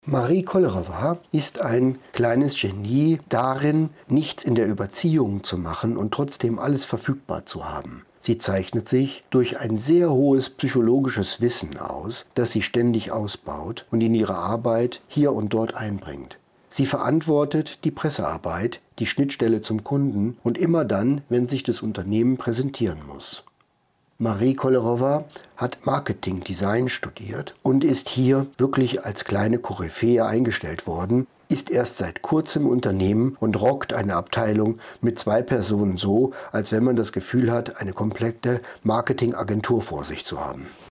Marie Kollrowa ist ein kleines Genie darin, nichts in der Überziehung zu machen und trotzdem alles verfügbar zu haben. Sie zeichnet sich durch ein sehr hohes psychologisches Wissen aus, das sie ständig ausbaut und in ihre Arbeit hier und dort einbringt. Sie verantwortet die Pressearbeit, die Schnittstelle zum Kunden und immer dann, wenn sich das Unternehmen präsentieren muss. Marie Kollrowa hat Marketing-Design studiert und ist hier wirklich als kleine Koryphäe eingestellt worden, ist erst seit kurzem im Unternehmen und rockt eine Abteilung mit 2 Personen so, als wenn man das Gefühl hat, eine komplette Marketingagentur vor sich zu haben.